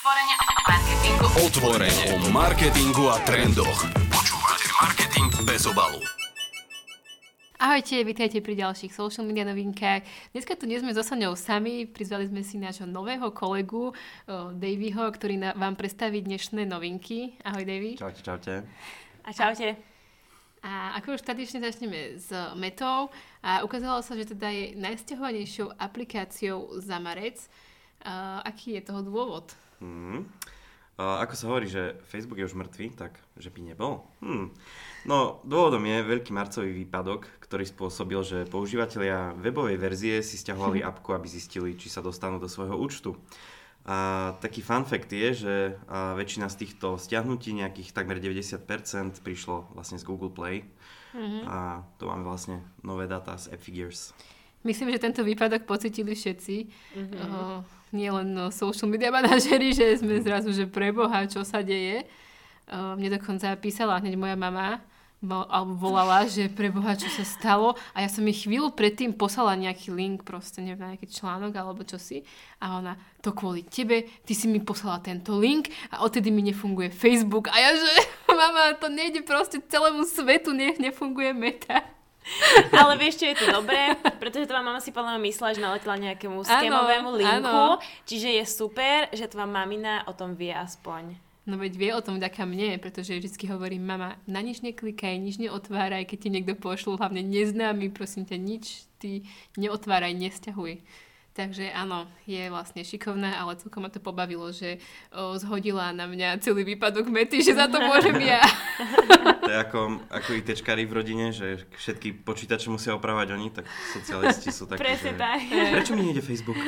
Otvorene o marketingu a trendoch. Počúvate Marketing bez obalu. Ahojte, vítajte pri ďalších social media novinkách. Dneska tu nie sme so Soňou sami, prizvali sme si nášho nového kolegu Davyho, ktorý vám predstaví dnešné novinky. Ahoj Davy. Čaute, čaute. A čaute. A ako už tradične začneme s Metou a ukázalo sa, že teda je najsťahovanejšou aplikáciou za marec. Aký je toho dôvod? Ako sa hovorí, že Facebook je už mŕtvý, tak že by nebol. No, dôvodom je veľký marcový výpadok, ktorý spôsobil, že používatelia webovej verzie si stiahovali apku, aby zistili, či sa dostanú do svojho účtu. A taký fun fact je, že väčšina z týchto stiahnutí, nejakých takmer 90%, prišlo vlastne z Google Play. A to máme vlastne nové dáta z AppFigures. Myslím, že tento výpadok pocítili všetci. Nie len social media manažeri, že sme zrazu, že preboha, čo sa deje. Mne dokonca písala hneď moja mama, alebo volala, že preboha, čo sa stalo. A ja som jej chvíľu predtým poslala nejaký link, proste neviem, nejaký článok alebo čosi. A ona, to kvôli tebe, ty si mi poslala tento link a odtedy mi nefunguje Facebook. A ja, že mama, to nejde proste celému svetu, nefunguje Meta. Ale vieš, čo je to dobré? Pretože tvoja mama si podľa mňa myslela, že naletela nejakému skémovému linku. Čiže je super, že tvoja mamina o tom vie aspoň. No veď vie o tom vďaka mne, pretože vždycky hovorím, mama, na nič neklikaj, nič neotváraj, keď ti niekto pošlu, hlavne neznámy, prosím ťa, nič ty neotváraj, nesťahuj. Takže áno, je vlastne šikovná, ale celkom ma to pobavilo, že zhodila na mňa celý výpadok Mety, že za to môžem ja. To je ako ITčkári v rodine, že všetky počítače musia opravať oni, tak socialisti sú takí, presne že... tak. Prečo mi nejde Facebook?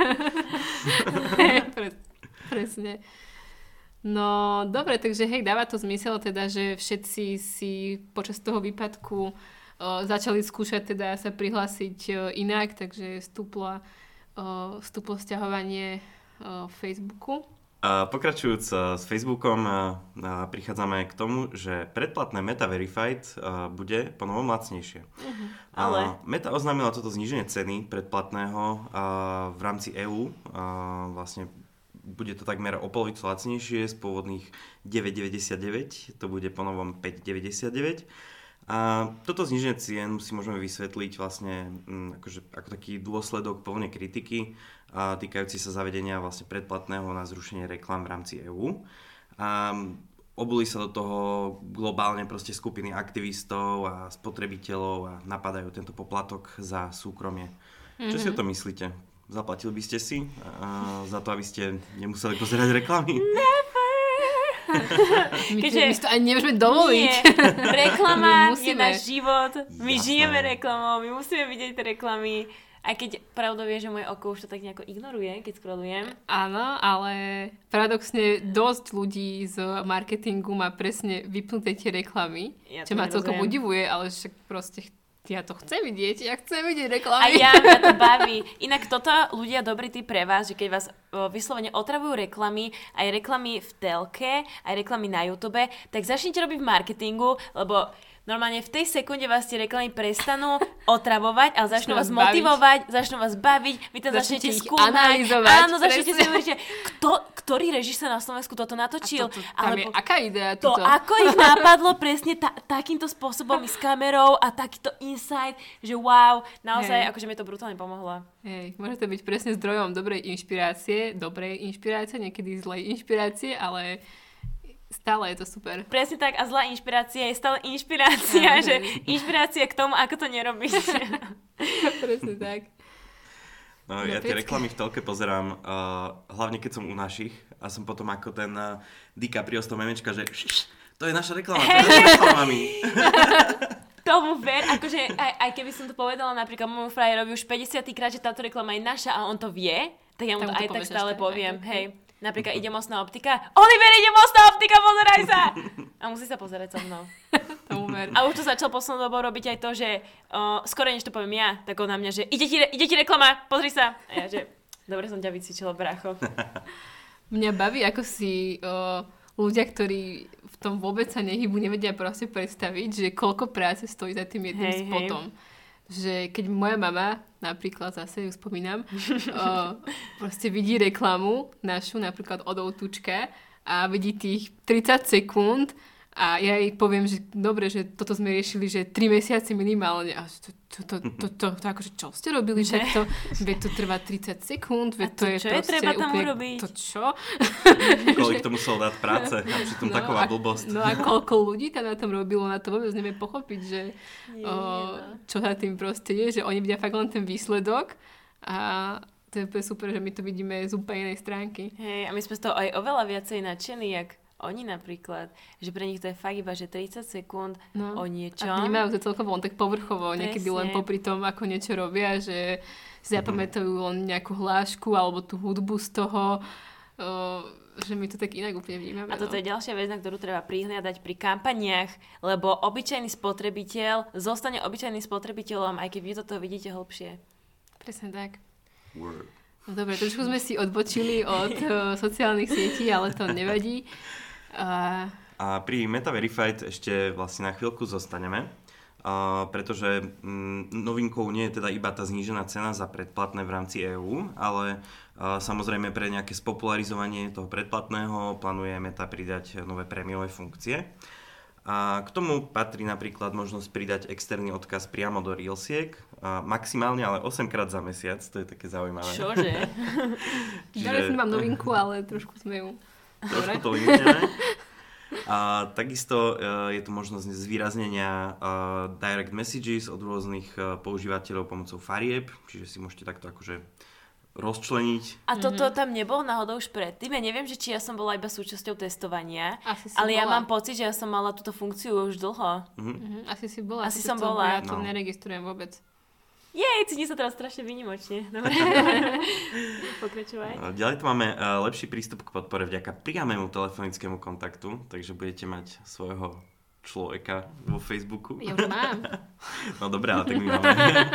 Presne. No, dobre, takže hej, dáva to zmysel teda, že všetci si počas toho výpadku začali skúšať teda sa prihlásiť inak, takže vstúplo sťahovanie Facebooku. Pokračujúc s Facebookom, prichádzame k tomu, že predplatné Meta Verified bude ponovom lacnejšie. Ale Meta oznámila toto zníženie ceny predplatného v rámci EÚ. Vlastne bude to takmer o polovicu lacnejšie, z pôvodných 9,99, to bude ponovom 5,99. A toto zníženie cien si môžeme vysvetliť vlastne ako taký dôsledok plnej kritiky týkajúci sa zavedenia vlastne predplatného na zrušenie reklám v rámci EÚ. A obuli sa do toho globálne proste skupiny aktivistov a spotrebiteľov a napadajú tento poplatok za súkromie. Čo si o to myslíte? Zaplatili by ste si za to, aby ste nemuseli pozerať reklamy? My to ani nemôžeme dovoliť. Nie, reklama je náš život. My žijeme reklamou, my musíme vidieť tie reklamy. Aj keď pravdou je, že moje oko už to tak nejako ignoruje, keď scrollujem. Áno, ale paradoxne dosť ľudí z marketingu má presne vypnuté tie reklamy. Ja čo ma celkom udivuje, ale však proste ja to chcem vidieť, ja chcem vidieť reklamy. A mňa to baví. Inak toto, ľudia, dobrý tip pre vás, že keď vás vyslovene otravujú reklamy, aj reklamy v telke, aj reklamy na YouTube, tak začnite robiť v marketingu, lebo normálne v tej sekunde vás tie reklamy prestanú otravovať, ale začnú vás motivovať, začnú vás baviť, vy to začnete skúmať. Áno, začnete si hovoriť, že ktorý režisér na Slovensku toto natočil. Alebo aká idea to, ako ich napadlo presne takýmto spôsobom s kamerou a takýto insight, že wow, naozaj, akože mi to brutálne pomohlo. Hej, môže to byť presne zdrojom dobrej inšpirácie, niekedy zlej inšpirácie, ale stále je to super. Presne tak, a zlá inšpirácia je stále inšpirácia, že inšpirácia k tomu, ako to nerobíš. Presne tak. No, ja tie reklamy v telke pozerám, hlavne keď som u našich a som potom ako ten DiCaprio z toho memečka, že to je naša reklama, to je naša reklamami. Tomu ver, akože aj keby som to povedala napríklad môjmu frajerovi už 50. krát, že táto reklama je naša a on to vie, tak ja mu to aj tak stále poviem, hej. Napríklad ide Mostná optika. Oliver, ide Mostná optika, pozeraj sa! A musí sa pozerať so mnou. A už to začal poslednou dobou robiť aj to, že skoro než to poviem ja, tak on na mňa, že ide ti reklama, pozri sa. A ja, že dobre som ťa vycvičila, brácho. Mňa baví, ako si ľudia, ktorí v tom vôbec sa nehybu, nevedia proste predstaviť, že koľko práce stojí za tým jedným spotom. Že keď moja mama napríklad zase ju spomínam, proste vidí reklamu našu, napríklad od Outučka a vidí tých 30 sekúnd a ja jej poviem, že dobre, že toto sme riešili, že 3 mesiace minimálne. A to akože čo ste robili? Však to, veď to trvá 30 sekúnd, veď to je čo proste je treba tam úplne... urobiť? To čo? Koľko to muselo dať práce a pritom taková blbosť. No a koľko ľudí tam na tom robilo, na to vôbec neviem pochopiť, že čo sa tým proste je, že oni vidia fakt len ten výsledok a to je úplne super, že my to vidíme z úplne inej stránky. Hej, a my sme z toho aj oveľa viacej nadšení, jak oni napríklad, že pre nich to je fakt iba, že 30 sekúnd o niečom. A vnímajú to celkovo len tak povrchovo, niekedy len popri tom, ako niečo robia, že si zapamätajú len nejakú hlášku alebo tú hudbu z toho, že my to tak inak úplne vnímame. A toto je ďalšia vec, na ktorú treba prihliadať pri kampaniách, lebo obyčajný spotrebiteľ zostane obyčajným spotrebiteľom, aj keď vy toto vidíte hlbšie. Presne tak. Word. No dobre, trošku sme si odbočili od sociálnych sietí, ale to nevadí. A pri Meta Verified ešte vlastne na chvíľku zostaneme, pretože novinkou nie je teda iba tá znížená cena za predplatné v rámci EÚ, ale samozrejme pre nejaké spopularizovanie toho predplatného plánuje Meta pridať nové prémiové funkcie. A k tomu patrí napríklad možnosť pridať externý odkaz priamo do Reelsiek, maximálne ale 8-krát za mesiac, to je také zaujímavé. Čože? Teraz nemám novinku, ale trošku sme ju... Trošku to limitujeme. A takisto je tu možnosť zvýraznenia direct messages od rôznych používateľov pomocou farieb, čiže si môžete takto akože rozčleniť. A toto tam nebolo náhodou už predtým? Ja neviem, že či ja som bola iba súčasťou testovania, ale ja mám pocit, že ja som mala túto funkciu už dlho. Asi si bola. Asi som bola. Ja to neregistrujem vôbec. Jej, cítim sa teraz strašne výnimočne. Dobre. Pokračovať. Ďalej tu máme lepší prístup k podpore vďaka priamému telefonickému kontaktu, takže budete mať svojho človeka vo Facebooku. Ja už mám. No dobré, ale tak my máme.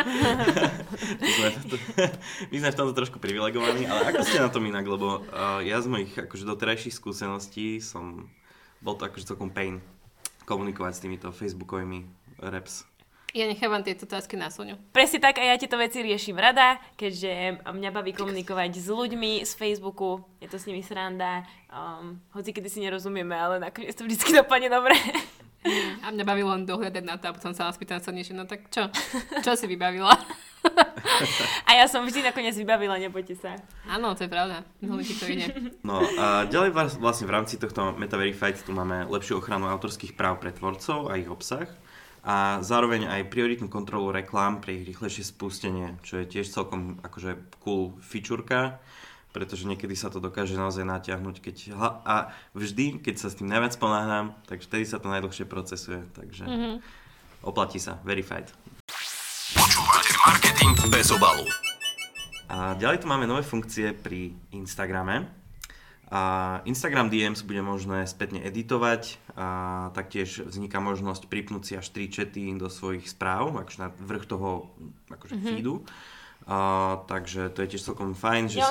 My sme v tomto trošku privilegovaní, ale ako ste na tom inak, lebo ja z mojich akože doterajších skúseností bol to akože celkom pain komunikovať s týmito facebookovými reps. Ja nechávam tieto otázky na Soňu. Presne tak, a ja tieto veci riešim rada, keďže mňa baví komunikovať s ľuďmi z Facebooku, je to s nimi sranda, hoci kedy si nerozumieme, ale nakoniec to vždycky dopadne dobre. A mňa bavilo len dohľadať na to a potom sa vás pýtam Soňu, že no tak čo? Čo si vybavila? A ja som vždy nakoniec vybavila, nebojte sa. Áno, to je pravda. Veľmi ti to ide. No a ďalej vlastne v rámci tohto Meta Verified tu máme lepšiu ochranu autorských práv pre tvorcov a ich obsah. A zároveň aj prioritnú kontrolu reklám pre ich rýchlejšie spustenie, čo je tiež celkom akože cool featureka, pretože niekedy sa to dokáže naozaj natiahnuť, a vždy, keď sa s tým najviac ponáhľam, tak vtedy sa to najdlhšie procesuje, takže oplatí sa, verified. Počúvate marketing bez obalu. A ďalej tu máme nové funkcie pri Instagrame. A Instagram DMs bude možné spätne editovať a taktiež vzniká možnosť pripnúť si až 3 chaty do svojich správ, akože na vrch toho akože feedu. Takže to je tiež celkom fajn, že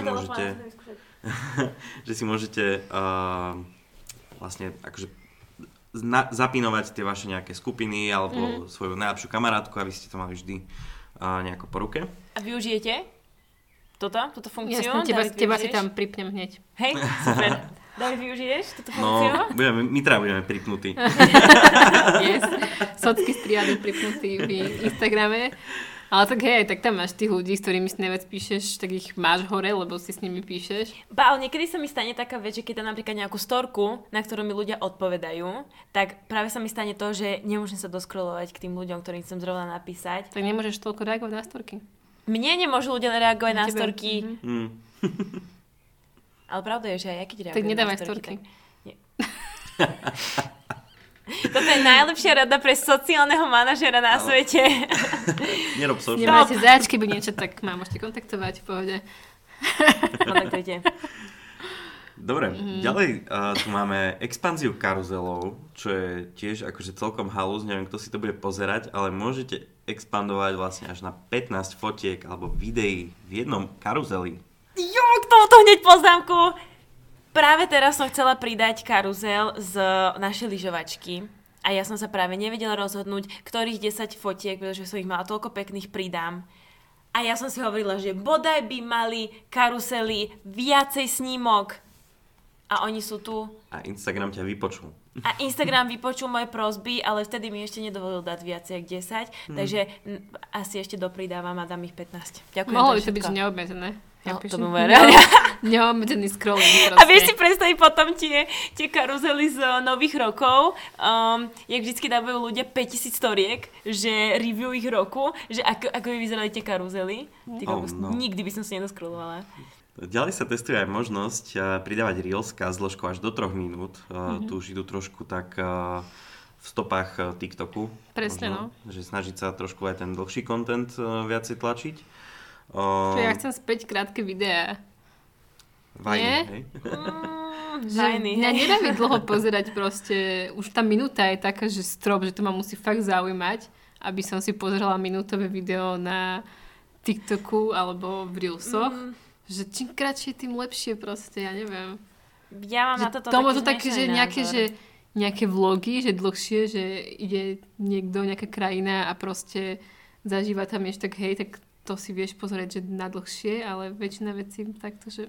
si môžete vlastne akože zapinovať tie vaše nejaké skupiny alebo svoju najlepšiu kamarátku, aby ste to mali vždy nejako po ruke. A využijete túto funkciu? Jasne, teba si tam pripnem hneď. Hej, super. David, využiješ túto funkciu? No, my budeme pripnutí. Yes. Socky z triády pripnutí v Instagrame. Ale tak hej, tak tam máš tých ľudí, s ktorými si najviac píšeš, tak ich máš hore, lebo si s nimi píšeš. Ale niekedy sa mi stane taká vec, že keď tam napríklad nejakú storku, na ktorú mi ľudia odpovedajú, tak práve sa mi stane to, že nemôžem sa doskrolovať k tým ľuďom, ktorým chcem zrovna napísať. Tak nemôžeš toľko reagovať na storky. Mne nemôžu ľudia reagovať na storky. Ale pravda je, že aj ja keď reagujem tak nedávaj storky. Toto je najlepšia rada pre sociálneho manažera na svete. Nerob social. Nemáte zač, keby niečo, tak ma môžete kontaktovať v pohode. Kontaktujte. Dobre, ďalej tu máme expanziu karuzelov, čo je tiež akože celkom halus, neviem, kto si to bude pozerať, ale môžete expandovať vlastne až na 15 fotiek alebo videí v jednom karuzeli. Jo, k tomuto hneď poznámku. Práve teraz som chcela pridať karuzel z našej lyžovačky a ja som sa práve nevedela rozhodnúť, ktorých 10 fotiek, pretože som ich mala toľko pekných, pridám. A ja som si hovorila, že bodaj by mali karusely viacej snímok. A oni sú tu. A Instagram ťa vypočul. A Instagram vypočul moje prosby, ale vtedy mi ešte nedovolil dať viac jak 10. Takže asi ešte dopridávam a dám ich 15. Ďakujem. Mohlo by to byť neobmedzené. Ja to píšem. Neobmedzený scrolling proste. A vieš si predstaviť potom tie karuzely z nových rokov, jak vždycky dávajú ľudia 5000 storiek, že review ich roku, že ako by vyzerali tie karuzely. Nikdy by som si nedoskrolovala. Ďalej sa testuje aj možnosť pridávať Reelska s dĺžkou až do 3 minút. Tu už idú trošku tak v stopách TikToku. Presne, možno, že snažiť sa trošku aj ten dlhší content viacej tlačiť. Ja chcem späť krátke videá. Vajný, hej? Mňa nebaví dlho pozerať proste. Už tá minúta je taká, že strop, že to ma musí fakt zaujímať, aby som si pozerala minútové video na TikToku alebo v Reelsoch. Že čím kratšie, tým lepšie proste, ja neviem. Ja mám na toto taký že nejaké vlogy, že dlhšie, že ide niekto, nejaká krajina a proste zažíva tam ešte tak, hej, tak to si vieš pozrieť, že na dlhšie, ale väčšina vecí takto, že...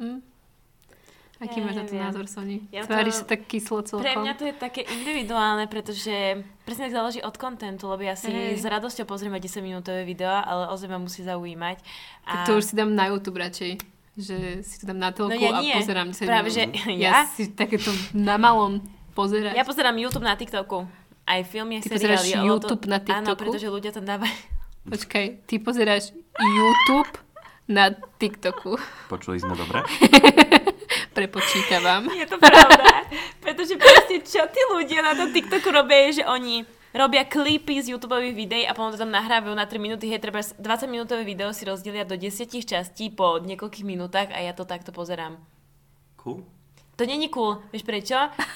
Aký máš na to názor, Soni? Tváriš sa tak kyslo celkom? Pre mňa to je také individuálne, pretože presne tak záleží od kontentu, lebo ja si s radosťou pozriem 10-minútové video, ale ozaj ma musí zaujímať. Tak to už si dám na YouTube radšej. Že si to dám na telku a pozerám 10 Práve, minút. že ja si takéto na malom pozerať. Ja pozerám YouTube na TikToku. Aj filmy, ty seriály. Ty pozeráš YouTube na TikToku? Áno, pretože ľudia tam dávajú. Počkaj, ty pozeráš YouTube na TikToku. Počuli sme dobre? Prepočítavam. Je to pravda. Pretože proste, čo tí ľudia na tom TikToku robia, je, že oni robia klipy z YouTubeových videí a potom to tam nahrávajú na 3 minúty. Hej, treba 20-minútové video si rozdelia do 10 častí po niekoľkých minútach a ja to takto pozerám. Cool? To není cool. Vieš prečo?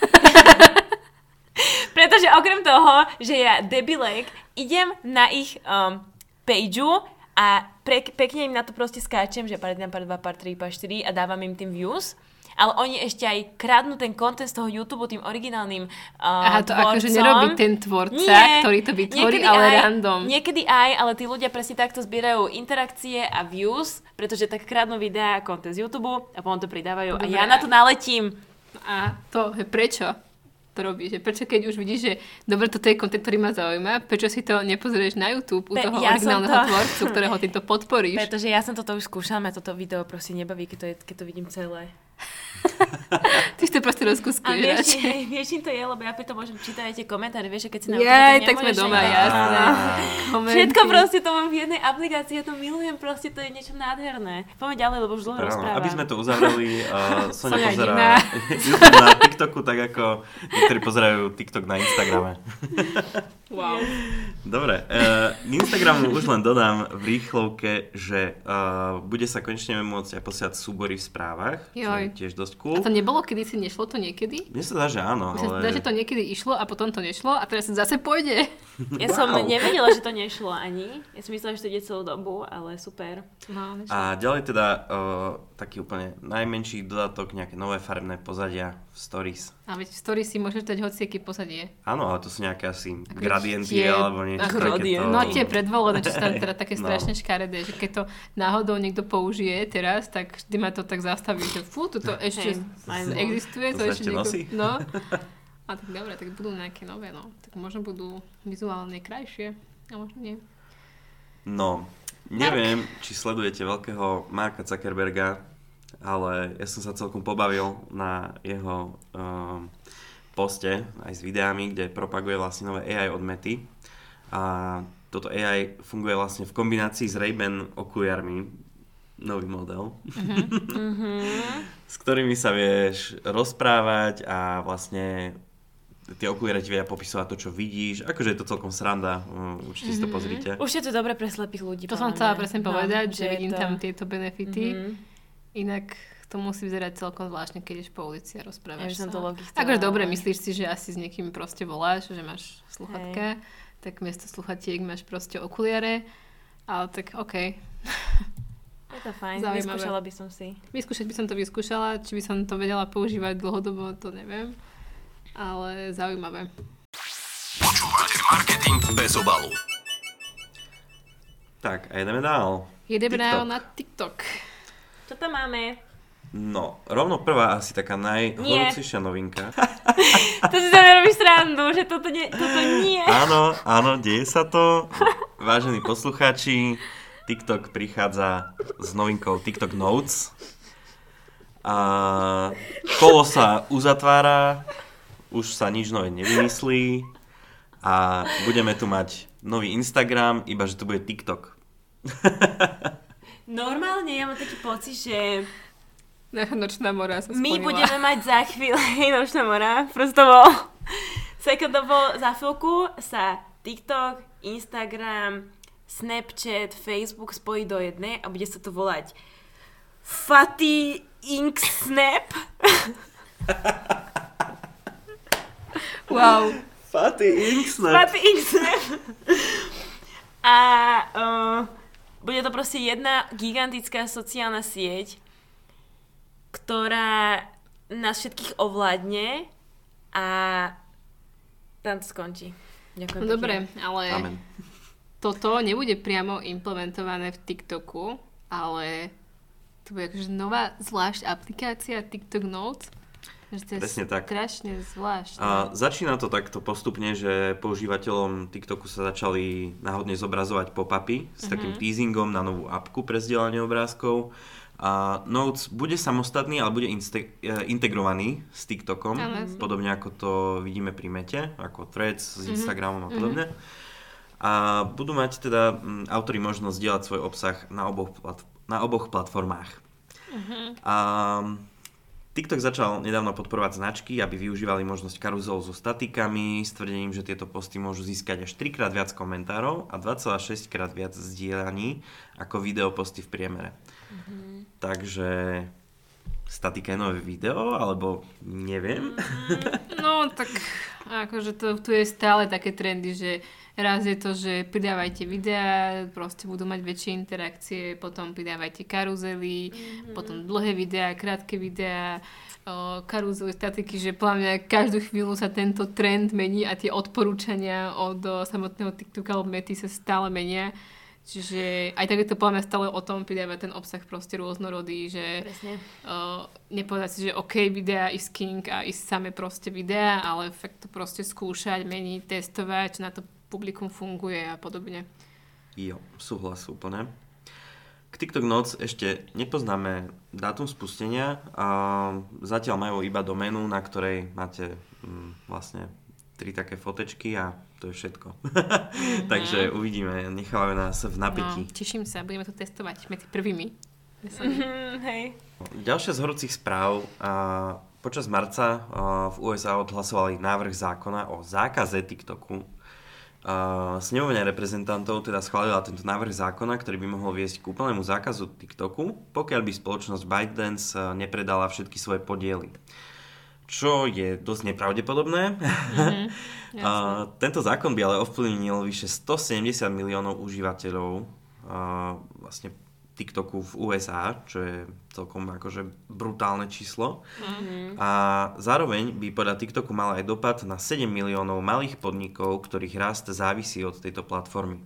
Pretože okrem toho, že ja debilek idem na ich pageu a pekne im na to proste skáčem, že part 1, part 2, part 3, part 4 a dávam im tým views. Ale oni ešte aj kradnú ten content z toho YouTube tým originálnym Aha, to tvorcom. akože nerobí ten tvorca, ktorý to vytvorí, ale random. Niekedy aj, ale tí ľudia presne takto zbierajú interakcie a views, pretože tak kradnú videá a content z YouTube a potom to pridávajú. Dobre. A ja na to naletím. A to je prečo to robíš? Prečo keď už vidíš, že dobre, toto je kontent, ktorý ma zaujíma, prečo si to nepozrieš na YouTube u toho originálneho tvorcu, ktorého ty to podporíš? Pretože ja som toto už skúšala, a toto video proste nebaví, keď to vidím celé. Ty si to proste rozkuskuješ. A vieš, čím to je, lebo ja pri tom môžem čítať aj tie komentáre, vieš, keď si na tak sme doma, jasné. Všetko proste to mám v jednej aplikácii, ja to milujem, proste to je niečo nádherné. Poďme ďalej, lebo už dlho rozprávam. Aby sme to uzavreli, Sonia pozerá YouTube na TikToku, tak ako niektorí pozerajú TikTok na Instagrame. Wow. Dobre, k Instagramu už len dodám v rýchlovke, že bude sa konečne môcť aj posielať súbory v správach, čo je tiež dosť cool. A to nebolo kedysi, nešlo to niekedy? Mne sa dá, že áno, ale... Mne sa dá, že to niekedy išlo a potom to nešlo a teraz sa zase pôjde. Ja som nevedela, že to nešlo ani. Ja som myslela, že to ide celú dobu, ale super. No, a ďalej teda taký úplne najmenší dodatok, nejaké nové farebné pozadia v Stories. A veď v Stories si môžeš dať hociaké pozadie. Áno, ale to sú nejaké asi gradienty alebo niečo takéto. No tie predvolené, čo sú tam teda také strašne škaredé, že keď to náhodou niekto použije teraz, tak vždy ma to tak zastaví, že toto ešte existuje. To ešte nosí? No. A tak dobre, tak budú nejaké nové, no. Tak možno budú vizuálne krajšie, a možno nie. No, neviem, či sledujete veľkého Marka Zuckerberga, ale ja som sa celkom pobavil na jeho poste, aj s videami, kde propaguje vlastne nové AI od Mety. A toto AI funguje vlastne v kombinácii s Ray-Ban okuliarmi, nový model, s ktorými sa vieš rozprávať a vlastne tie okuliare ti vedia popisovať to, čo vidíš. Akože je to celkom sranda, určite si to pozrite. Už je to dobre pre slepých ľudí. To som chcela presne povedať, že vidím tam tieto benefity. Inak to musí vyzerať celkom zvláštne, keď ideš po ulici a rozprávaš sa. Akože dobre, myslíš si, že asi s niekým proste voláš, že máš sluchatka, tak miesto sluchatiek máš proste okuliare, ale tak okej. Je to fajn, vyskúšala by som si. Vyskúšať by som to vyskúšala, či by som to vedela používať dlhodobo, to neviem. Ale zaujímavé. Počúvate Marketing bez obalu. Tak, a ideme dál. Ideme na TikTok. Čo tam máme? No, rovno prvá asi taká najhorúcejšia novinka. To si sa nerobíš srandu, že toto nie. Áno, deje sa to. Vážení poslucháči, TikTok prichádza s novinkou TikTok Notes. A kolo sa uzatvára, už sa nič nové nevymyslí a budeme tu mať nový Instagram, iba že to bude TikTok. Normálne ja mám taký pocit, že Nočná mora sa splnila. My budeme mať za chvíľu, Nočná mora, prostovo, sekundovo, za chvíľku sa TikTok, Instagram, Snapchat, Facebook spojí do jednej a bude sa to volať Fatty Ink Snap. Wow. Fatty Ink Snap. A bude to proste jedna gigantická sociálna sieť, ktorá nás všetkých ovládne a tam to skončí. Ďakujem. Dobre, ale Amen. Toto nebude priamo implementované v TikToku, ale to bude akože nová zvlášť aplikácia TikTok Notes. Presne tak. Strašne zvlášť. A začína to takto postupne, že používateľom TikToku sa začali náhodne zobrazovať pop-upy s takým teasingom na novú apku pre zdieľanie obrázkov. A Notes bude samostatný, ale bude integrovaný s TikTokom, podobne ako to vidíme pri Mete, ako Threads s Instagramom a podobne. A budú mať teda autori možnosť zdieľať svoj obsah na oboch platformách. A TikTok začal nedávno podporovať značky, aby využívali možnosť karuzel so statikami, s tvrdením, že tieto posty môžu získať až 3-krát viac komentárov a 2,6 krát viac zdieľaní ako videoposty v priemere. Takže statika je nové video, alebo neviem. No tak akože tu je stále také trendy, že raz je to, že pridávajte videá, proste budú mať väčšie interakcie, potom pridávajte karuzely, potom dlhé videá, krátke videá, karuzely, statiky, že podľa mňa každú chvíľu sa tento trend mení a tie odporúčania od samotného TikToku alebo Mety sa stále menia. Čiže aj tak je to podľa mňa stále o tom pridávať ten obsah proste rôznorodý, že nepovedať si, že OK, videá is king a is same proste videá, ale fakt to proste skúšať, meniť, testovať, či na to publikum funguje a podobne. Jo, súhlas úplne. K TikTok Notes ešte nepoznáme dátum spustenia a zatiaľ majú iba doménu, na ktorej máte vlastne 3 také fotečky a to je všetko. Takže uvidíme, nechávame nás v napätí. No, teším sa, budeme to testovať medzi prvými. Hej. Ďalšia z horúcich správ. Počas marca v USA odhlasovali návrh zákona o zákaze TikToku. Snemovňa reprezentantov teda schválila tento návrh zákona, ktorý by mohol viesť k úplnému zákazu TikToku, pokiaľ by spoločnosť ByteDance nepredala všetky svoje podiely. Čo je dosť nepravdepodobné. Tento zákon by ale ovplyvnil vyše 170 miliónov užívateľov vlastne TikToku v USA, čo je celkom akože brutálne číslo. A zároveň by podľa TikToku mal aj dopad na 7 miliónov malých podnikov, ktorých rast závisí od tejto platformy.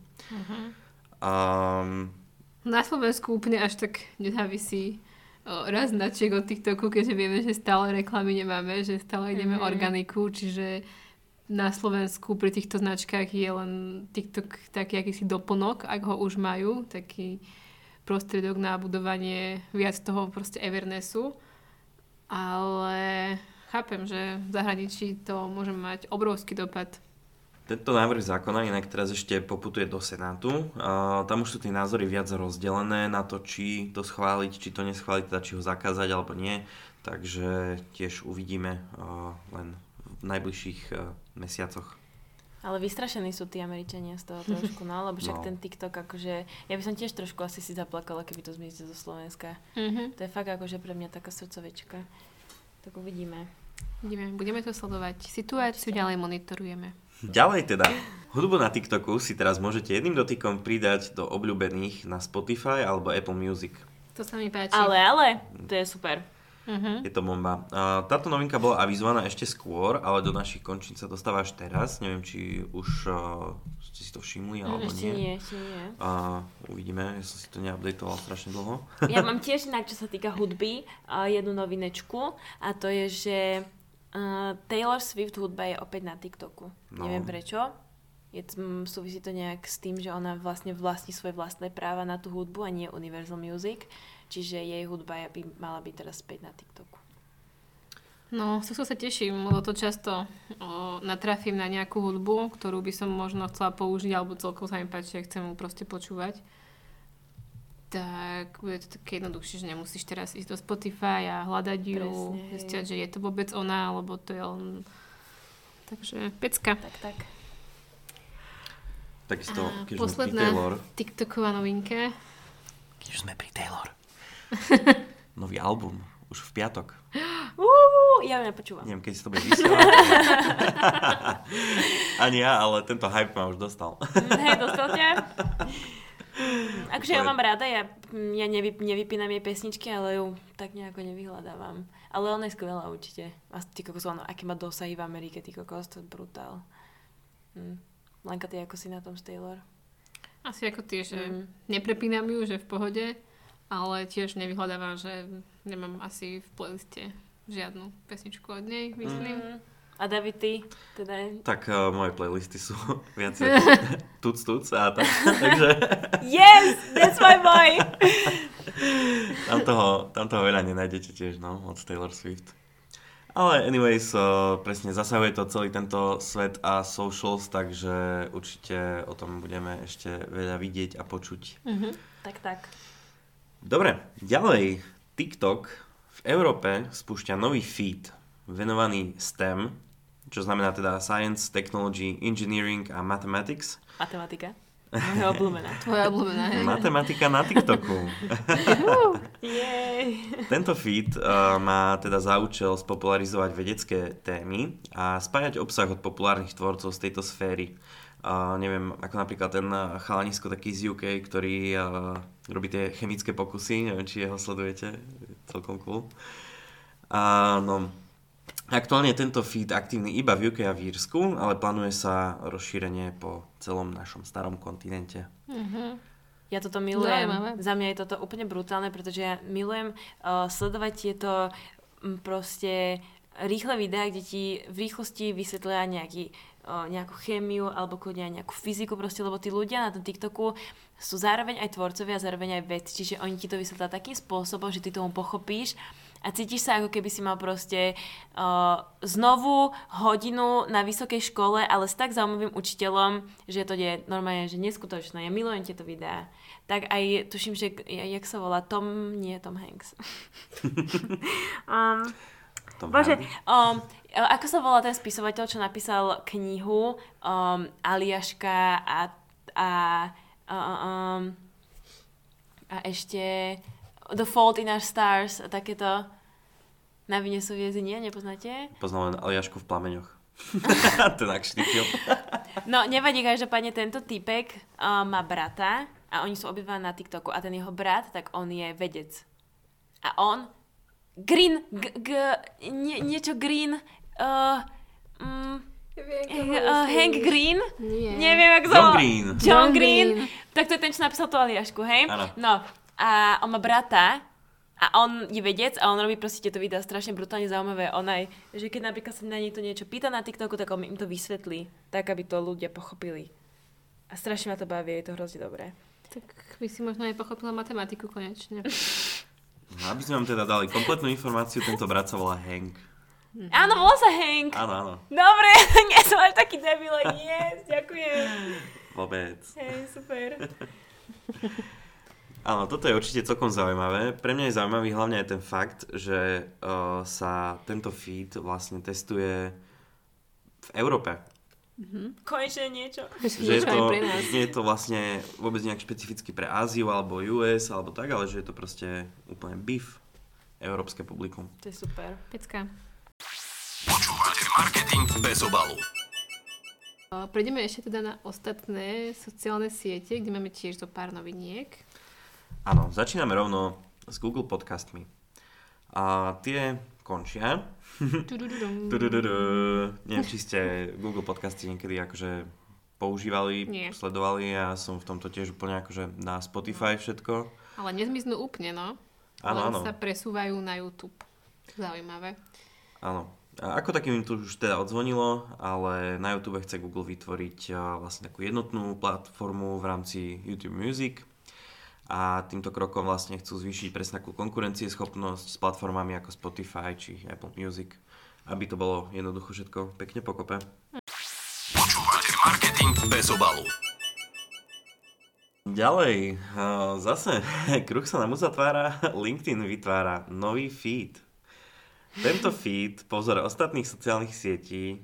Na Slovensku úplne až tak nezávisí raz značiek od TikToku, keďže vieme, že stále reklamy nemáme, že stále ideme organiku, čiže na Slovensku pri týchto značkách je len TikTok taký akýsi doplnok, ak ho už majú, taký prostriedok na budovanie viac toho proste awarenessu. Ale chápem, že v zahraničí to môže mať obrovský dopad. Tento návrh zákona inak teraz ešte poputuje do Senátu. Tam už sú tie názory viac rozdelené na to, či to schváliť, či to neschváliť, teda či ho zakázať alebo nie. Takže tiež uvidíme len v najbližších mesiacoch. Ale vystrašení sú tí Američania z toho trošku, no, lebo však ten TikTok, akože, ja by som tiež trošku asi si zaplakala, keby to zmizlo zo Slovenska. To je fakt akože pre mňa taká srdcovečka. Tak uvidíme. Budeme to sledovať. Situáciu ďalej monitorujeme. Ďalej teda. Hudbu na TikToku si teraz môžete jedným dotykom pridať do obľúbených na Spotify alebo Apple Music. To sa mi páči. Ale, to je super. Je to bomba. Táto novinka bola avizovaná ešte skôr, ale do našich končín sa dostáva až teraz. Neviem, či už ste si to všimli, alebo nie. Ešte nie. Uvidíme, ja som si to neupdateoval strašne dlho. Ja mám tiež inak, čo sa týka hudby, jednu novinečku a to je, že Taylor Swift hudba je opäť na TikToku. No. Neviem prečo. Súvisí to nejak s tým, že ona vlastní svoje vlastné práva na tú hudbu a nie Universal Music. Čiže jej hudba by mala byť teraz späť na TikToku. No, sa teším, lebo to často natrafím na nejakú hudbu, ktorú by som možno chcela použiť, alebo celkovo sa mi páči, a chcem ju proste počúvať. Tak bude to také jednoduchšie, že nemusíš teraz ísť do Spotify a hľadať ju, zistiať, že je to vôbec ona, alebo to je len... Takže pecka. Tak. Takisto, keď posledná sme pri Taylor. TikToková novinka. Keď už sme pri Taylor. Nový album. Už v piatok. Ja ho nepočúvam. Neviem, keď si to bude vysielať. Ani ja, ale tento hype ma už dostal. Hej, dostal ťa? Akože ja mám rada, ja nevypínam jej pesničky, ale ju tak nejako nevyhľadávam. Ale ona je skvelá určite. A ty kokos, aké má dosahy v Amerike, ty kokos, to je brutál. Lenka, ty ako si na tom s Taylor? Asi ako ty, že neprepínam ju, že v pohode, ale tiež nevyhľadávam, že nemám asi v playliste žiadnu pesničku od nej, myslím. A David, ty? Teda... Tak moje playlisty sú viacej tuc a tak. Takže... Yes! That's my boy! Tam toho veľa nenájdete tiež, no, od Taylor Swift. Ale anyways, presne zasahuje to celý tento svet a socials, takže určite o tom budeme ešte veľa vidieť a počuť. Tak. Dobre, ďalej. TikTok v Európe spúšťa nový feed venovaný STEM, čo znamená teda Science, Technology, Engineering a Mathematics. Matematika. Moja obľúbená. Tvoja obľúbená, hej. Matematika na TikToku. Jej. Tento feed má teda za účel spopularizovať vedecké témy a spájať obsah od populárnych tvorcov z tejto sféry. Neviem, ako napríklad ten chalanisko taký z UK, ktorý robí tie chemické pokusy, neviem, či jeho sledujete, celkom cool. No, aktuálne je tento feed aktívny iba v UK a v Írsku, ale plánuje sa rozšírenie po celom našom starom kontinente. Ja toto milujem. Zaujímavé. Za mňa je toto úplne brutálne, pretože ja milujem sledovať tieto proste rýchle videá, kde ti v rýchlosti vysvetlia nejakú chémiu alebo kľudne aj nejakú fyziku proste, lebo tí ľudia na tom TikToku sú zároveň aj tvorcovia a zároveň aj vedci, čiže oni ti to vysvetlia takým spôsobom, že ty tomu pochopíš a cítiš sa, ako keby si mal proste znovu hodinu na vysokej škole, ale s tak zaujímavým učiteľom, že to je normálne, že neskutočné. Ja milujem tieto videá. Tak aj tuším, že jak sa volá Tom Hanks. Bože, ako sa volá ten spisovateľ, čo napísal knihu Aliaška a ešte The Fault in Our Stars a takéto Na vine sú hviezdy, nie? Nepoznáte? Poznám len Aliašku v plameňoch. Ten akčný film. No, nevadí, každopádne tento typek má brata a oni sú obidva na TikToku a ten jeho brat, tak on je vedec. A on niečo Green Hank Green? Nie. Neviem, ako sa John John Green. Tak to je ten, čo napísal tú Aliašku, hej? Áno. No, a on má brata a on je vedec a on robí proste tieto videá strašne brutálne zaujímavé. On aj, že keď napríklad sa na niekto niečo pýta na TikToku, tak on im to vysvetlí, tak aby to ľudia pochopili. A strašne ma to baví, je to hrozne dobré. Tak by si možno aj pochopila matematiku konečne. No, aby sme vám teda dali kompletnú informáciu, tento brat sa volá Hank. Áno, volá sa Hank. Áno. Dobre, nie som až taký debil, yes, ďakujem. Vôbec. Hej, super. Áno, toto je určite celkom zaujímavé. Pre mňa je zaujímavý hlavne aj ten fakt, že sa tento feed vlastne testuje v Európe. Konečne niečo. Že nie je to vlastne vôbec nejak špecificky pre Áziu alebo US alebo tak, ale že je to proste úplne beef európske publikum. To je super. Pecka. Počúvate Marketing bez obalu. Prejdeme ešte teda na ostatné sociálne siete, kde máme tiež zo pár noviniek. Áno, začíname rovno s Google Podcastmi. A tie končia. Neviem, či ste Google podcasty niekedy akože používali, sledovali. Ja som v tomto tiež úplne akože na Spotify všetko. Ale nezmiznú úplne, no. Áno. Sa presúvajú na YouTube. Zaujímavé. Áno. A ako takým im to už teda odzvonilo, ale na YouTube chce Google vytvoriť vlastne takú jednotnú platformu v rámci YouTube Music. A týmto krokom vlastne chcú zvýšiť presne takú konkurencieschopnosť s platformami ako Spotify či Apple Music, aby to bolo jednoducho všetko pekne pokope. Počúvate Marketing bez obalu. Ďalej, zase kruh sa nám uzatvára, LinkedIn vytvára nový feed. Tento feed, pozor, ostatných sociálnych sietí,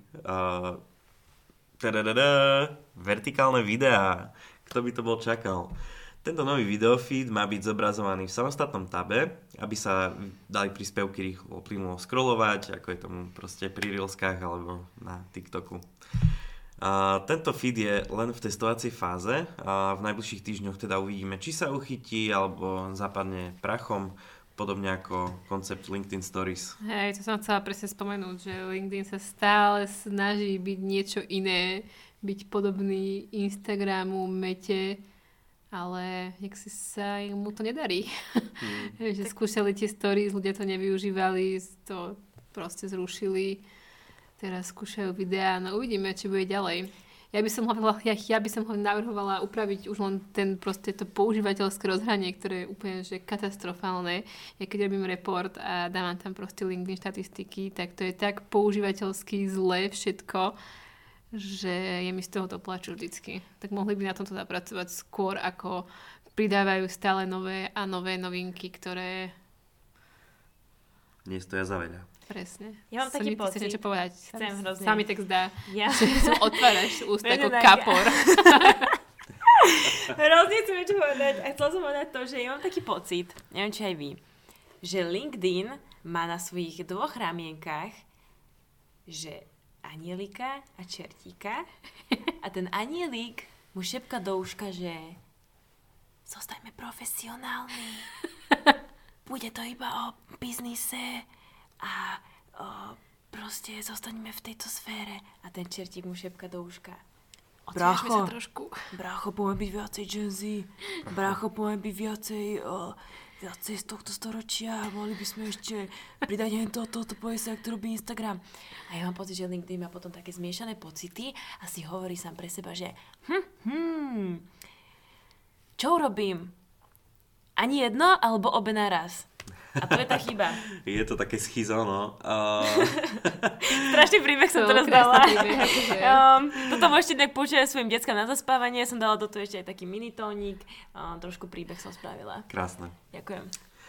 vertikálne videá, kto by to bol čakal. Tento nový videofeed má byť zobrazovaný v samostatnom tabe, aby sa dali príspevky rýchlo plynulo scrollovať, ako je tomu proste pri Reelskách alebo na TikToku. Tento feed je len v testovacej fáze a v najbližších týždňoch teda uvidíme, či sa uchytí alebo zapadne prachom, podobne ako koncept LinkedIn Stories. Hej, to som chcela presne spomenúť, že LinkedIn sa stále snaží byť niečo iné, byť podobný Instagramu, Mete, ale jak si sa mu to nedarí. Že skúšali tie stories, ľudia to nevyužívali, to proste zrušili. Teraz skúšajú videá, no uvidíme, či bude ďalej. Ja by som ho navrhovala upraviť už len proste to používateľské rozhranie, ktoré je úplne že katastrofálne. Ja keď robím report a dávam tam proste LinkedIn štatistiky, tak to je tak používateľsky zlé všetko, že je mi z toho to plaču vždycky. Tak mohli by na tomto zapracovať skôr, ako pridávajú stále nové a nové novinky, ktoré nestoja za veľa. Presne. Ja mám taký pocit. Chceš niečo povedať? Chcem hrozne. Sami tak zdá, ja. že otváraš ústa ako kapor. Hrozne chcem niečo povedať. A chcela som povedať to, že ja mám taký pocit, neviem, či aj vy, že LinkedIn má na svojich 2 ramienkách, že anielika a čertíka a ten anielik mu šepka do uška, že zostaňme profesionálni. Bude to iba o biznise a proste zostaňme v tejto sfére. A ten čertík mu šepka do uška. Brácho, poďme byť viacej Gen Z. Brácho, poďme byť viacej z tohto storočia. Mohli by sme ešte pridať toto povie sa, ak to robí Instagram. A ja mám pocit, že LinkedIn má potom také zmiešané pocity a si hovorí sám pre seba, že čo urobím? Ani jedno, alebo obe naraz. A to je tá chyba. Je to také schizo, no. Strašný príbeh som teraz dala. Toto môžete tak použiť svojim deckám na zaspávanie. Som dala do toho ešte aj taký minitónik. Trošku príbeh som spravila. Krásne. Ďakujem.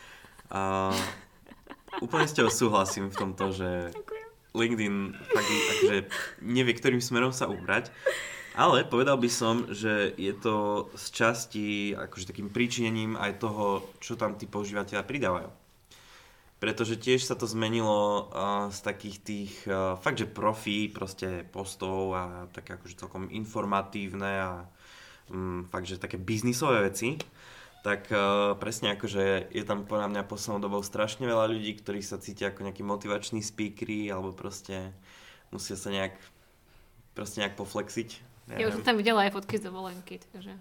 Úplne s tebou súhlasím v tomto, že LinkedIn fakt akože nevie, ktorým smerom sa ubrať. Ale povedal by som, že je to z časti akože takým príčinením aj toho, čo tam tí používateľia pridávajú. Pretože tiež sa to zmenilo z takých tých fakt, že profi, proste postov a také akože celkom informatívne a fakt, že také biznisové veci. Tak presne akože je tam podľa mňa poslednou dobou strašne veľa ľudí, ktorí sa cítia ako nejakí motivační speakery alebo proste musia sa nejak poflexiť. Ja už som tam videla aj fotky z dovolenky, takže...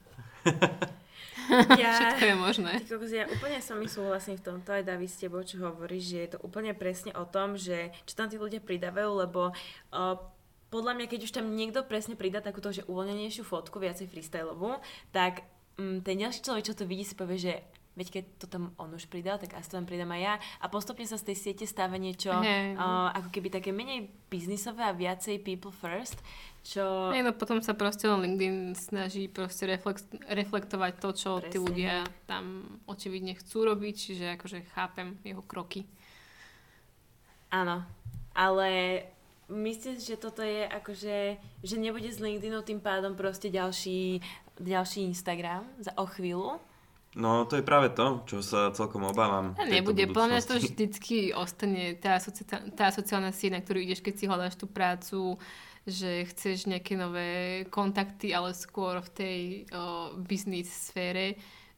Všetko je možné. Ja úplne s vami súhlasím v tomto, aj David s tebou, čo hovoríš, že je to úplne presne o tom, že čo tam tí ľudia pridávajú, lebo podľa mňa, keď už tam niekto presne pridá takúto, že uvoľnenejšiu fotku, viacej freestyleovú, tak ten ďalší človek, čo to vidí, si povie, že veď keď to tam on už pridal, tak asi to tam pridám aj ja. A postupne sa z tej siete stáva niečo ako keby také menej biznisové a viacej people first, čo... No potom sa proste LinkedIn snaží proste reflektovať to, čo presne tí ľudia tam očividne chcú robiť, čiže akože chápem jeho kroky. Áno, ale myslíš, že toto je akože, že nebude z LinkedInu tým pádom proste ďalší Instagram o chvíľu? No, to je práve to, čo sa celkom obávam. Nebude, podľa mňa to vždycky ostane tá sociálna sieť, na ktorú ideš, keď si hľadáš tú prácu, že chceš nejaké nové kontakty, ale skôr v tej business sfére,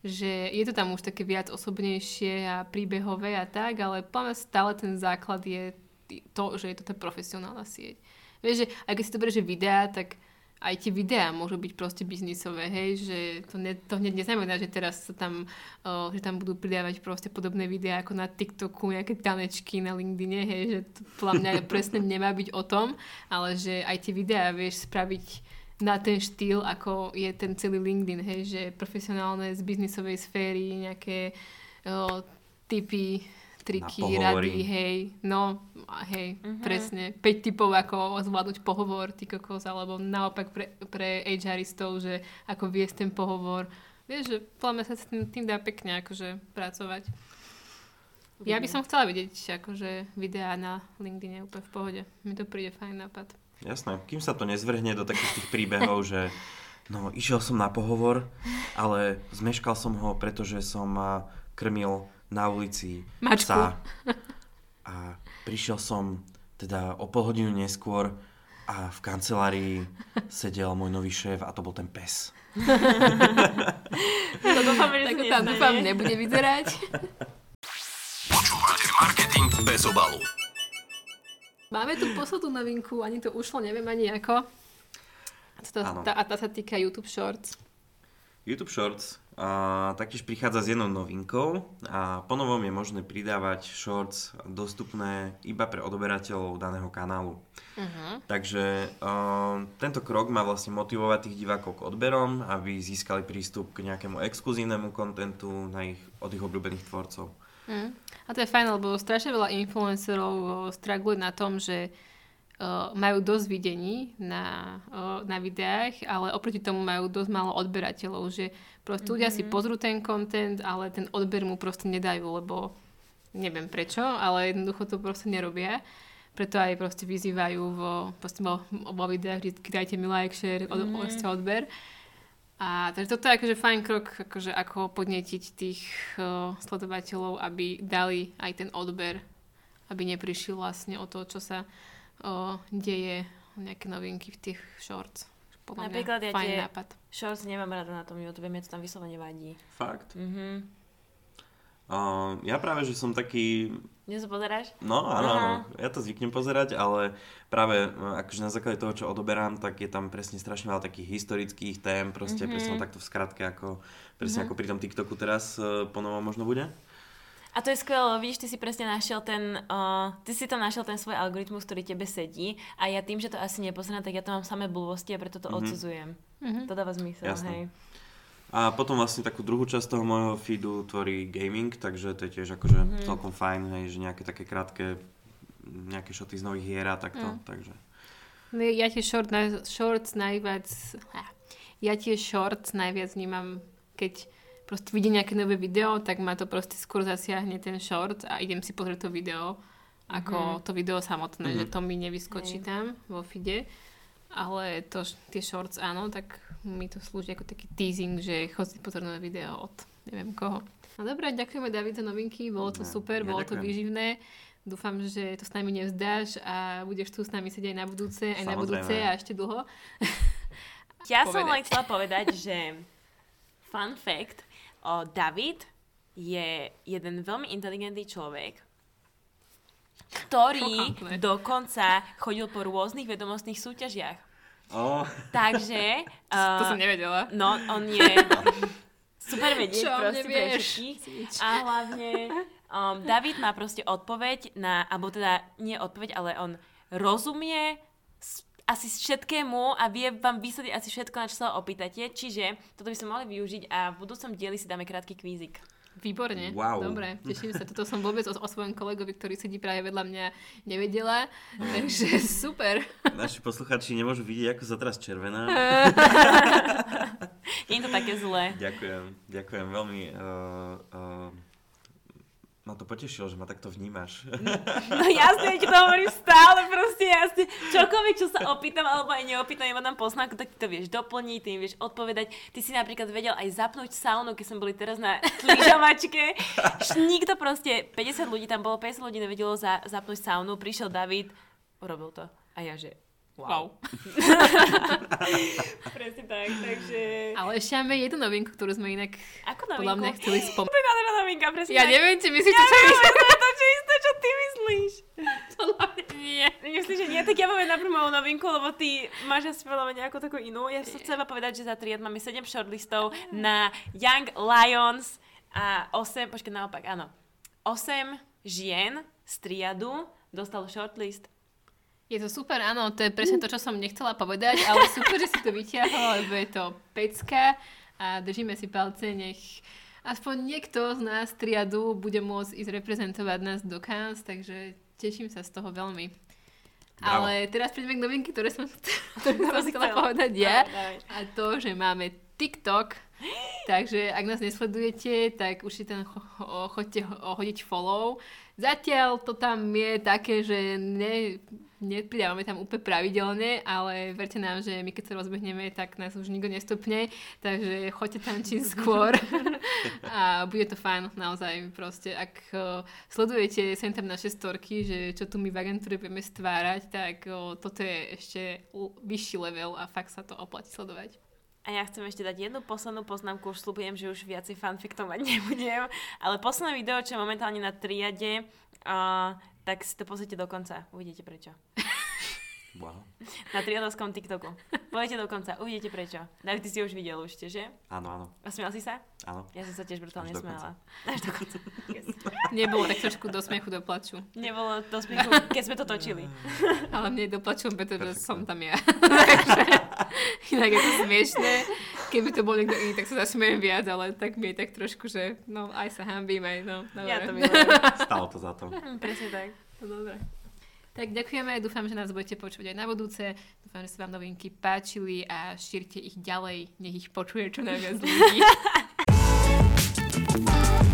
že je to tam už také viac osobnejšie a príbehové a tak, ale podľa mňa stále ten základ je to, že je to tá profesionálna sieť. Vieš, že aj keď si to berieš, že videá, tak aj tie videá môžu byť proste biznisové, hej, že to hneď neznamená, že teraz sa tam, že tam budú pridávať proste podobné videá ako na TikToku, nejaké tanečky na LinkedIne, hej, že to podľa mňa presne nemá byť o tom, ale že aj tie videá vieš spraviť na ten štýl, ako je ten celý LinkedIn, hej, že profesionálne z biznisovej sféry, nejaké tipy, triky, rady, hej, presne, 5 tipov, ako zvládnuť pohovor, ty kokos, alebo naopak pre HRistov, že ako viesť ten pohovor. Vieš, že podľa mňa sa s tým dá pekne akože pracovať. Ja by som chcela vidieť akože videá na LinkedIne úplne v pohode. Mi to príde fajn nápad. Jasné, kým sa to nezvrhne do takých tých príbehov, že no, išiel som na pohovor, ale zmeškal som ho, pretože som krmil na ulici psa. A prišiel som teda o pol hodinu neskôr a v kancelárii sedel môj nový šéf a to bol ten pes. To dúfame, že tak to dúfam nebude vyzerať. Počúvate Marketing bez obalu. Máme tu poslednú novinku, ani to ušlo, neviem ani ako. A tá sa týka YouTube Shorts. YouTube Shorts taktiež prichádza s jednou novinkou a ponovom je možné pridávať Shorts dostupné iba pre odoberateľov daného kanálu. Takže tento krok má vlastne motivovať tých divákov k odberom, aby získali prístup k nejakému exkluzívnemu kontentu od ich obľúbených tvorcov. A to je fajn, lebo strašne veľa influencerov struggluje na tom, že majú dosť videní na videách, ale oproti tomu majú dosť málo odberateľov, že proste ľudia si pozrú ten content, ale ten odber mu proste nedajú, lebo neviem prečo, ale jednoducho to proste nerobia. Preto aj proste vyzývajú vo videách, že dajte mi like, share, odber. A takže toto je akože fajn krok, akože ako podnetiť tých sledovateľov, aby dali aj ten odber, aby neprišli vlastne o to, čo sa deje, nejaké novinky v tých shorts. Podľa napríklad mňa fajn nápad. Shorts nemám rada na tom YouTube, mne to tam vyslovene vadí. Fakt? Ja práve, že som taký... Dnes pozeráš? No, áno. Ja to zvyknem pozerať, ale práve akože na základe toho, čo odoberám, tak je tam presne strašne veľa takých historických tém, proste presne takto v skratke, ako ako pri tom TikToku teraz ponovom možno bude. A to je skvelé, vidíš, ty si presne našiel ty si tam našiel ten svoj algoritmus, ktorý tebe sedí a ja tým, že to asi nepozerám, tak ja to mám samé blbosti a preto to odsudzujem. To dáva zmysel, hej. A potom vlastne takú druhú časť toho môjho feedu tvorí gaming, takže to je tiež akože celkom fajn, hej, že nejaké také krátke, nejaké šoty z nových hier a takto, takže. Ja tie shorts najviac vnímam, keď proste vidím nejaké nové video, tak ma to proste skôr zasiahne ten short a idem si pozrieť to video, ako to video samotné, že to mi nevyskočí tam vo feede. Ale tie shorts áno, tak mi to slúži ako taký teasing, že chod si pozrieť nové video od neviem koho. No dobré, ďakujeme David za novinky, bolo to super, bolo to výživné. Dúfam, že to s nami nevzdáš a budeš tu s nami sedieť aj na budúce, aj na budúce a ešte dlho. Ja som len chcela povedať, že fun fact, David je jeden veľmi inteligentný človek, ktorý dokonca chodil po rôznych vedomostných súťažiach. Takže... to som nevedela. No, on je super vedieť proste pre všetkých. A hlavne David má proste odpoveď alebo teda nie odpoveď, ale on rozumie asi všetkému a vie vám vysvetliť asi všetko, na čo sa opýtate. Čiže toto by sme mali využiť a v budúcom dieli si dáme krátky kvízik. Výborne, wow. Dobre, teším sa. Toto som vôbec o svojom kolegovi, ktorý sedí práve vedľa mňa, nevedela, takže super. Naši posluchači nemôžu vidieť, ako sa teraz červená. Nie je to také zlé. Ďakujem veľmi. Ma to potešilo, že ma takto vnímaš. No jasne, ti to hovorím stále, proste jasne. Čokoľvek, čo sa opýtam, alebo aj neopýtam, iba tam poznámku, tak ty to vieš doplniť, ty im vieš odpovedať. Ty si napríklad vedel aj zapnúť saunu, keď som boli teraz na lyžovačke. Nikto proste, 50 ľudí tam bolo, 50 ľudí nevedelo zapnúť saunu, prišiel David, urobil to. A ja že, Wow. Presne tak, takže... Ale ešte máme jednu novinku, ktorú sme inak Ako novinku? podľa mňa chceli spomenúť. To je novinka, presne Ja tak. neviem, či myslíš, čo myslíš. To čo isté, čo ty myslíš. Nie. Myslíš, že nie? Tak ja poviem najprv moju novinku, lebo ty máš asi podľa mňa nejakú takú inú. Ja som chcela povedať, že za triad máme 7 shortlistov na Young Lions a 8 žien z triadu dostal shortlist. Je to super, áno, to je presne to, čo som nechcela povedať, ale super, že si to vyťahol, lebo je to pecka a držíme si palce, nech aspoň niekto z nás triadu bude môcť ísť reprezentovať nás do Cannes, takže teším sa z toho veľmi. Bravo. Ale teraz príďme k novinky, ktoré som chcela povedať ja. A to, že máme TikTok. Takže ak nás nesledujete, tak už si tam choďte hodiť follow. Zatiaľ to tam je také, že nepridávame tam úplne pravidelne, ale verte nám, že my keď sa rozbehneme, tak nás už nikto nestopne, takže choďte tam čím skôr a bude to fajn, naozaj proste. Ak sledujete sem tam naše storky, že čo tu my v agentúre budeme stvárať, tak toto je ešte vyšší level a fakt sa to oplatí sledovať. A ja chcem ešte dať jednu poslednú poznámku, už sľubujem, že už viacej fanfiktov mať nebudem, ale posledné video, čo je momentálne na triade, tak si to pozrite do konca, uvidíte prečo. Wow. Na triadovskom TikToku. Pojďte do konca, uvidíte prečo. David, ty si už videl určite, že? Áno. A smial si sa? Áno. Ja som sa tiež brutálne Až do smiala. Až do konca. Yes. Nebolo tak trošku do smiechu, do plaču. Nebolo do smiechu, keď sme to točili. Ale mne do plaču, pretože som tam ja. Takže inak je to smiešné. Keby to bol niekto iný, tak sa zasmiejem viac, ale tak mi je tak trošku, že no aj sa hanbím, aj no. Dobre. Ja to milujem. Stalo to za to. Presne tak. No, dobre. Tak ďakujeme, dúfam, že nás budete počuť aj na budúce. Dúfam, že sa vám novinky páčili a šírte ich ďalej, nech ich počuje čo najviac ľudí.